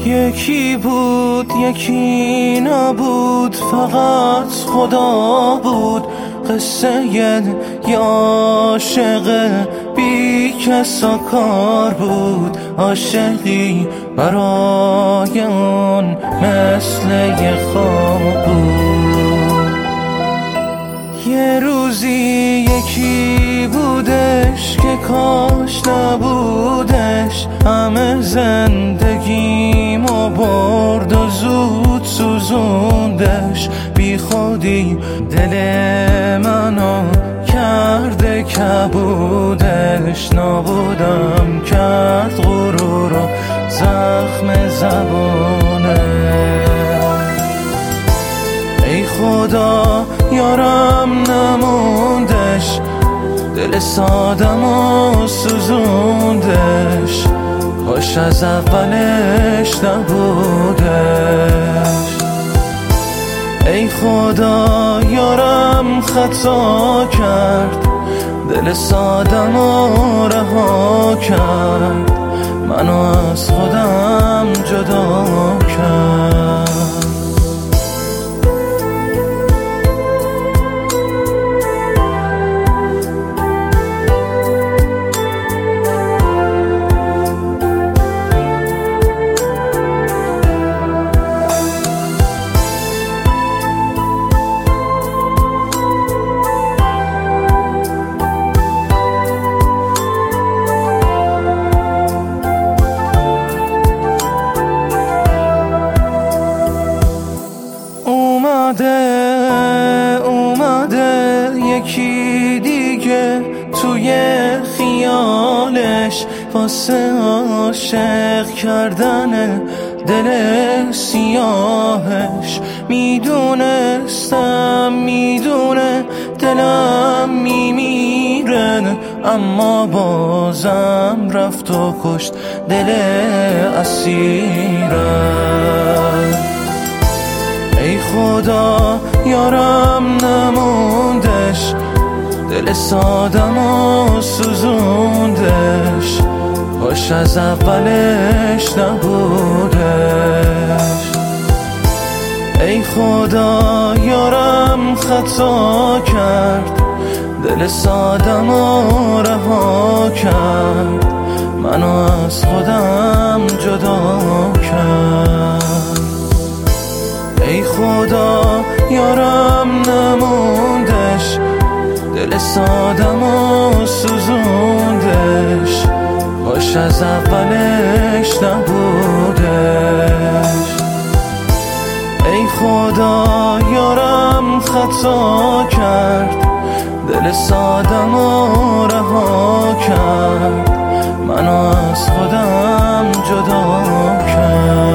یکی بود یکی نبود، فقط خدا بود. قصه یه عاشق بی کس و کار بود. عاشقی برای اون مثل یه خواب بود. یه روزی یکی بودش که کاش نبودش، همه زندگیمو برد و زود سوزوندش. بی خودی دل منو کرده کبودش، نابودم کرد غرور و زخم زبونه. ای خدا یارم نموندش، دل سادم و سوزوندش. کاش از اولش نبودش. ای خدا یارم خطا کرد، دل سادم و رها کرد. منو از خودم جدا کرد. اومده یکی دیگه توی خیالش، واسه عاشق کردن دل سیاهش. میدونه دلم میمیره، اما بازم رفت و کشت دل اسیرم. ای خدا یارم نموندش، دل سادم و سوزوندش. کاش از اولش نبودش. ای خدا یارم خطا کرد، دل سادم و رها کرد. منو از خودم جدا کرد. ای خدا یارم نموندش، دل سادم و سوزوندش. کاش از اولش نبودش. ای خدا یارم خطا کرد، دل سادم و رها کرد. منو از خودم جدا کرد.